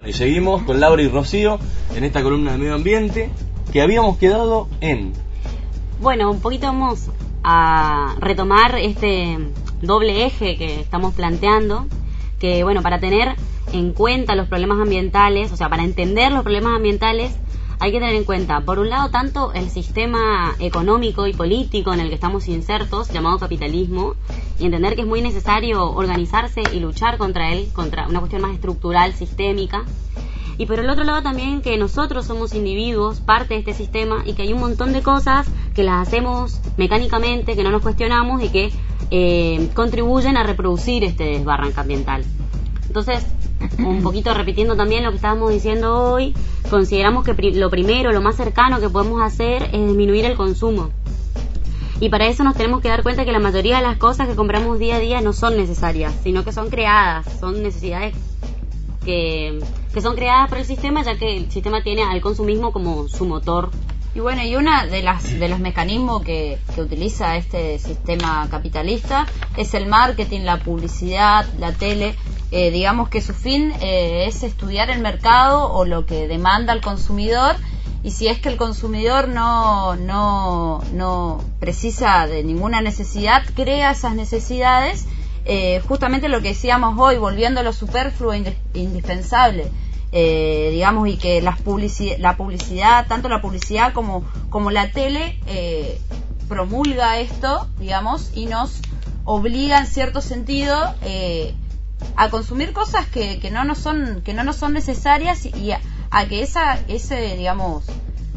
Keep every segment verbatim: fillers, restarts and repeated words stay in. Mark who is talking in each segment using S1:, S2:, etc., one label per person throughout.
S1: Y seguimos con Laura y Rocío en esta columna de medio ambiente que habíamos quedado en...
S2: Bueno, un poquito vamos a retomar este doble eje que estamos planteando, que bueno, para tener en cuenta los problemas ambientales, o sea, para entender los problemas ambientales, hay que tener en cuenta, por un lado, tanto el sistema económico y político en el que estamos insertos, llamado capitalismo, y entender que es muy necesario organizarse y luchar contra él, contra una cuestión más estructural, sistémica. Y por el otro lado también que nosotros somos individuos, parte de este sistema, y que hay un montón de cosas que las hacemos mecánicamente, que no nos cuestionamos y que eh, contribuyen a reproducir este desbarranque ambiental. Entonces, un poquito repitiendo también lo que estábamos diciendo hoy, consideramos que pri- lo primero, lo más cercano que podemos hacer es disminuir el consumo. Y para eso nos tenemos que dar cuenta que la mayoría de las cosas que compramos día a día no son necesarias, sino que son creadas, son necesidades que, que son creadas por el sistema, ya que el sistema tiene al consumismo como su motor.
S3: Y bueno, y una de las de los mecanismos que, que utiliza este sistema capitalista es el marketing, la publicidad, la tele. Eh, digamos que su fin eh, es estudiar el mercado o lo que demanda el consumidor, y si es que el consumidor no, no, no precisa de ninguna necesidad, crea esas necesidades, eh, justamente lo que decíamos hoy, volviendo lo superfluo e indispensable. Eh, digamos, y que las publici- la publicidad, tanto la publicidad como, como la tele, eh, promulga esto, digamos, y nos obliga en cierto sentido eh, a consumir cosas que, que no nos son, que no nos son necesarias, y a, a que esa, ese, digamos,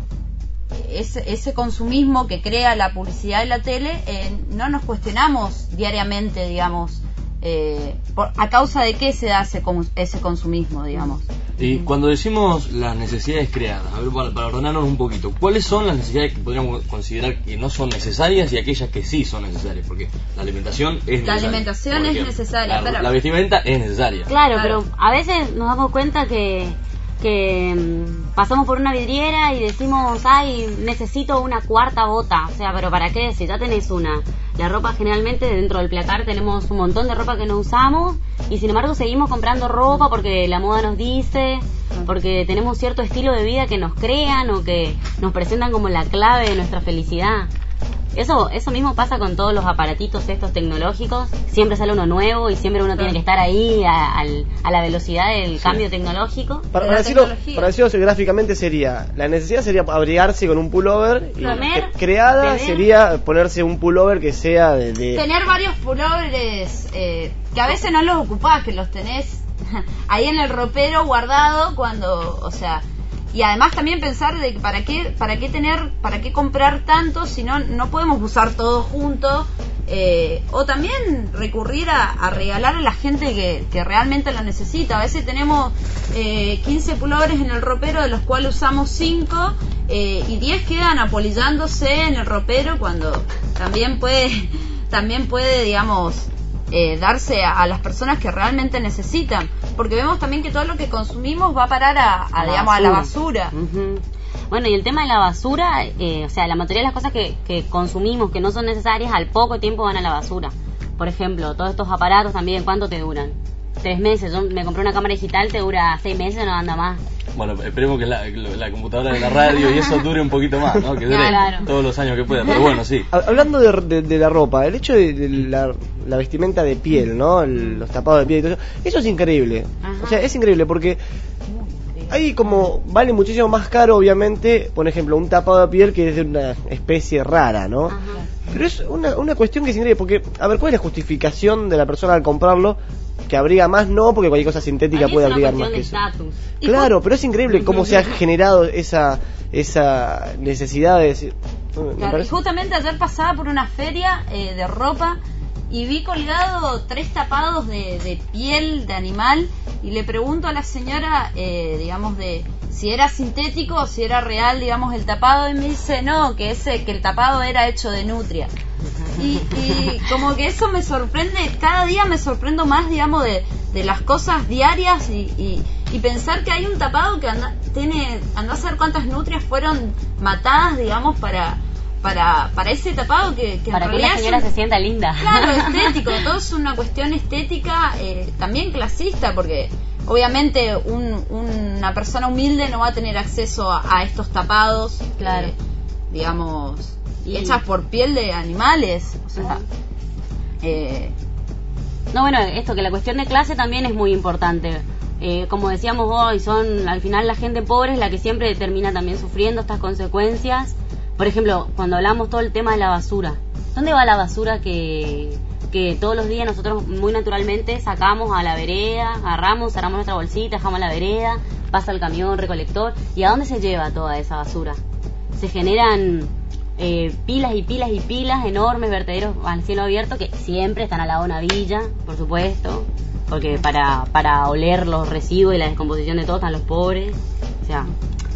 S3: ese, ese consumismo que crea la publicidad y la tele, eh, no nos cuestionamos diariamente, digamos, eh, por, a causa de qué se da ese, ese consumismo, digamos.
S1: Y cuando decimos las necesidades creadas, a ver, para, para ordenarnos un poquito, ¿cuáles son las necesidades que podríamos considerar que no son necesarias y aquellas que sí son necesarias? Porque la alimentación es necesaria.
S3: La alimentación es necesaria.
S1: La, la vestimenta es necesaria.
S2: Claro, claro, pero a veces nos damos cuenta que, que um, pasamos por una vidriera y decimos, ay, necesito una cuarta bota. O sea, pero ¿para qué? Si ya tenés una. La ropa, generalmente dentro del placar tenemos un montón de ropa que no usamos, y sin embargo seguimos comprando ropa porque la moda nos dice, porque tenemos cierto estilo de vida que nos crean o que nos presentan como la clave de nuestra felicidad. Eso eso mismo pasa con todos los aparatitos estos tecnológicos. Siempre sale uno nuevo y siempre uno tiene que estar ahí a, a, a la velocidad del sí. cambio tecnológico.
S4: Para, para, decirlo, para decirlo gráficamente sería, la necesidad sería abrigarse con un pullover, y
S2: Comer,
S4: creada
S2: tener,
S4: sería ponerse un pullover que sea de... de...
S3: Tener varios pullovers eh, que a veces no los ocupás, que los tenés ahí en el ropero guardado cuando, o sea... Y además también pensar de que para qué para qué tener para qué comprar tanto si no no podemos usar todo junto, eh, o también recurrir a, a regalar a la gente que, que realmente lo necesita. A veces tenemos eh, quince pullovers en el ropero, de los cuales usamos cinco, eh, y diez quedan apolillándose en el ropero, cuando también puede también puede digamos eh, darse a, a las personas que realmente necesitan, porque vemos también que todo lo que consumimos va a parar a, a, a digamos basura. a la basura.
S2: Uh-huh. Bueno, y el tema de la basura, eh, o sea, la mayoría de las cosas que, que consumimos que no son necesarias, al poco tiempo van a la basura. Por ejemplo, todos estos aparatos también, ¿cuánto te duran? Tres meses. Yo me compré una cámara digital, te dura seis meses, no anda más.
S1: Bueno, esperemos que la, la computadora de la radio y eso dure un poquito más, ¿no? Que dure
S2: claro.
S1: todos los años que pueda, pero bueno, sí.
S4: Hablando de, de, de la ropa, el hecho de, de la, la vestimenta de piel, ¿no? El, los tapados de piel y todo eso, eso es increíble. Ajá. O sea, es increíble porque ahí como vale muchísimo más caro, obviamente, por ejemplo, un tapado de piel que es de una especie rara, ¿no? Ajá. Pero es una, una cuestión que es increíble, porque, a ver, ¿cuál es la justificación de la persona al comprarlo? Que abriga más, no, porque cualquier cosa sintética puede abrigar más que eso. Claro, pero es increíble cómo se ha generado esa esa necesidad de decir.
S3: Claro, y justamente ayer pasaba por una feria eh, de ropa y vi colgado tres tapados de, de piel de animal, y le pregunto a la señora, eh, digamos, de si era sintético o si era real, digamos, el tapado, y me dice no, que ese que el tapado era hecho de nutria. Y, y como que eso me sorprende, cada día me sorprendo más, digamos, de, de las cosas diarias, y, y, y pensar que hay un tapado que anda, tiene, anda a saber cuántas nutrias fueron matadas, digamos, para para para ese tapado que, que
S2: para
S3: en
S2: que
S3: realidad
S2: la señora
S3: es un,
S2: se sienta linda.
S3: Claro, estético, todo es una cuestión estética, eh, también clasista, porque obviamente un, una persona humilde no va a tener acceso a, a estos tapados,
S2: claro,
S3: eh, digamos,
S2: y...
S3: hechas por piel de animales, o sea, eh...
S2: no, bueno, esto que la cuestión de clase también es muy importante. Eh, como decíamos hoy, son al final la gente pobre es la que siempre termina también sufriendo estas consecuencias. Por ejemplo, cuando hablamos todo el tema de la basura, ¿dónde va la basura que, que todos los días nosotros muy naturalmente sacamos a la vereda, agarramos, cerramos nuestra bolsita, dejamos a la vereda, pasa el camión recolector? ¿Y a dónde se lleva toda esa basura? Se generan eh, pilas y pilas y pilas, enormes vertederos al cielo abierto que siempre están al lado de una villa, por supuesto, porque para, para oler los residuos y la descomposición de todo están los pobres. O sea,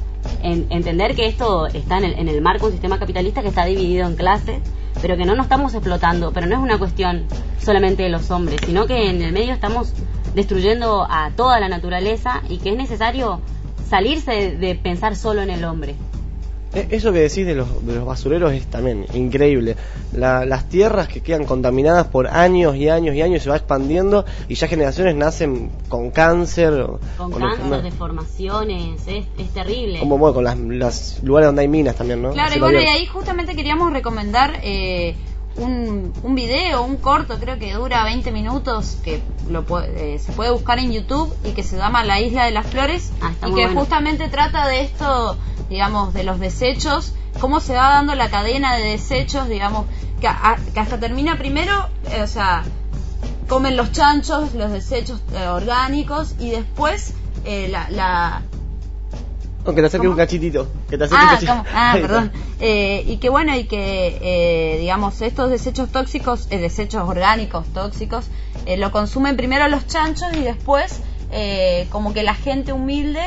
S2: en, entender que esto está en el, en el marco de un sistema capitalista que está dividido en clases, pero que no nos estamos explotando, pero no es una cuestión solamente de los hombres, sino que en el medio estamos destruyendo a toda la naturaleza y que es necesario salirse de, de pensar solo en el hombre.
S4: Eso que decís de los, de los basureros es también increíble. La, las tierras que quedan contaminadas por años y años y años se va expandiendo y ya generaciones nacen con cáncer.
S2: Con, con cáncer, enfermedad. Deformaciones, es, es terrible.
S4: Como bueno, con las, las lugares donde hay minas también, ¿no?
S3: Claro, y bueno, y ahí justamente queríamos recomendar eh, un, un video, un corto, creo que dura veinte minutos, que lo puede, eh, se puede buscar en YouTube y que se llama La Isla de las Flores,
S2: ah,
S3: y que
S2: bueno.
S3: justamente trata de esto, digamos, de los desechos, cómo se va dando la cadena de desechos, digamos, que, a, que hasta termina primero, eh, o sea, comen los chanchos, los desechos eh, orgánicos, y después eh, la... la
S4: Aunque te acerque un cachitito, que te acerque
S3: ah,
S4: un cachito.
S3: ¿cómo? Ah, perdón. Eh, y que bueno, y que, eh, digamos, estos desechos tóxicos, eh, desechos orgánicos tóxicos, eh, lo consumen primero los chanchos y después, eh, como que la gente humilde...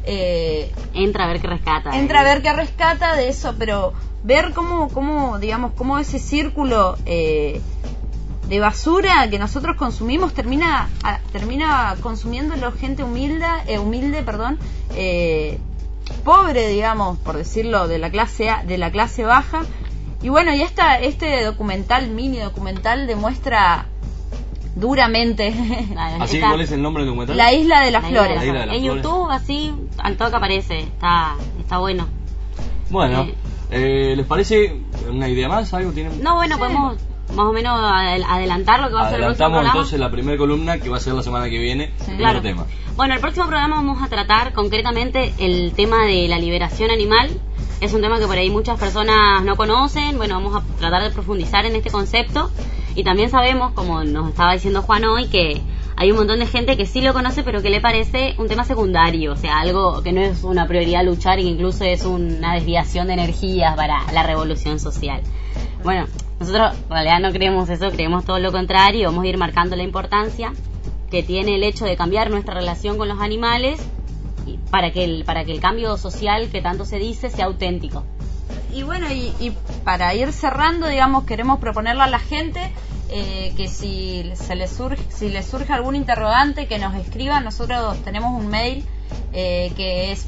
S3: Eh,
S2: entra a ver qué rescata.
S3: Entra
S2: eh.
S3: a ver qué rescata de eso, pero ver cómo, cómo digamos, cómo ese círculo eh, de basura que nosotros consumimos termina a, termina consumiéndolo gente humilde, eh, humilde, perdón, eh, pobre, digamos, por decirlo, de la clase A, de la clase baja. Y bueno, y esta, este documental, mini documental, demuestra duramente.
S1: ¿Así cuál es el nombre del documental?
S3: La Isla de las
S2: La
S3: Flores.
S2: Isla de las
S3: En
S2: Flores. YouTube, así, al toque aparece. Está, está bueno.
S1: Bueno,
S2: eh,
S1: eh, ¿les parece una idea más? ¿Algo tienen?
S2: No, bueno, sí. Podemos más o menos adelantar lo que va a ser el próximo programa.
S1: Entonces la primera columna que va a ser la semana que viene, sí, el
S2: claro.
S1: primer tema.
S2: Bueno, el próximo programa vamos a tratar concretamente el tema de la liberación animal. Es un tema que por ahí muchas personas no conocen. Bueno, vamos a tratar de profundizar en este concepto. Y también sabemos, como nos estaba diciendo Juan hoy, que hay un montón de gente que sí lo conoce, pero que le parece un tema secundario, o sea, algo que no es una prioridad luchar y que incluso es una desviación de energías para la revolución social. Bueno, nosotros en realidad no creemos eso, creemos todo lo contrario, vamos a ir marcando la importancia que tiene el hecho de cambiar nuestra relación con los animales para que el, para que el cambio social que tanto se dice sea auténtico.
S3: Y bueno, y, y para ir cerrando, digamos, queremos proponerle a la gente eh, que si se les surge, si les surge algún interrogante, que nos escriban. Nosotros tenemos un mail eh, que es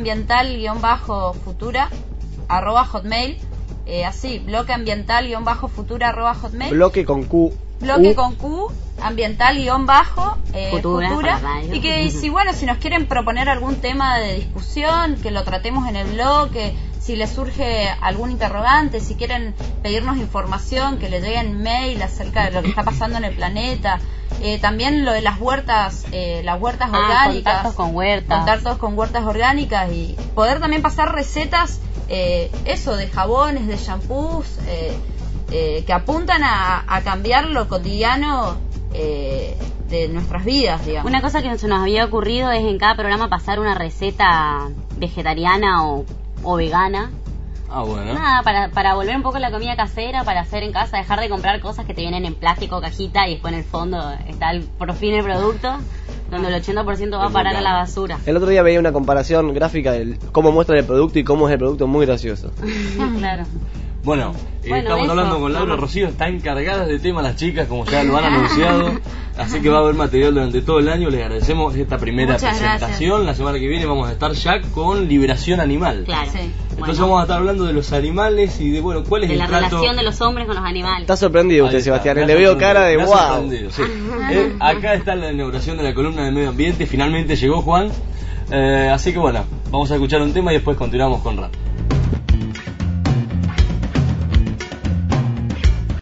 S3: bloqueambiental-futura arroba hotmail, eh, así, bloqueambiental-futura arroba hotmail.
S4: Bloque con Q.
S3: Bloque
S4: U.
S3: con Q, ambiental guión bajo, eh,
S2: futura,
S3: futura. Y que si bueno, si nos quieren proponer algún tema de discusión, que lo tratemos en el blog, que si les surge algún interrogante, si quieren pedirnos información, que les lleguen mail acerca de lo que está pasando en el planeta. Eh, también lo de las huertas, eh, las huertas
S2: ah,
S3: orgánicas.
S2: Contactos con huertas.
S3: Contactos con huertas orgánicas y poder también pasar recetas, eh, eso, de jabones, de shampoos, eh, eh, que apuntan a, a cambiar lo cotidiano eh, de nuestras vidas, digamos.
S2: Una cosa que se nos había ocurrido es en cada programa pasar una receta vegetariana o o vegana.
S1: Ah, bueno.
S2: Nada, para, para volver un poco la comida casera, para hacer en casa, dejar de comprar cosas que te vienen en plástico, cajita, y después en el fondo está el, por fin el producto, donde el ochenta por ciento va a parar a la basura.
S4: El otro día veía una comparación gráfica de cómo muestra el producto y cómo es el producto, muy gracioso.
S2: Claro.
S1: Bueno, eh,
S2: Bueno,
S1: estamos
S2: eso,
S1: hablando con Laura
S2: vamos.
S1: Rocío, están encargadas de tema las chicas, como ya lo han anunciado, así que va a haber material durante todo el año. Les agradecemos esta primera
S3: Muchas
S1: presentación.
S3: gracias.
S1: La semana que viene vamos a estar ya con Liberación Animal.
S2: Claro.
S3: Sí.
S1: Entonces
S2: Bueno,
S1: vamos a estar hablando de los animales y de, bueno, cuál es
S2: de
S1: el
S2: la
S1: trato...
S2: relación de los hombres con los animales.
S4: Está sorprendido
S1: Ahí
S4: usted,
S1: está,
S4: Sebastián.
S1: me ha
S4: Le veo
S1: sorprendido,
S4: cara de
S1: me ha
S4: wow.
S1: sorprendido, sí. Eh, acá está la inauguración de la columna de medio ambiente. Finalmente llegó Juan. Eh, así que bueno, vamos a escuchar un tema y después continuamos con rap.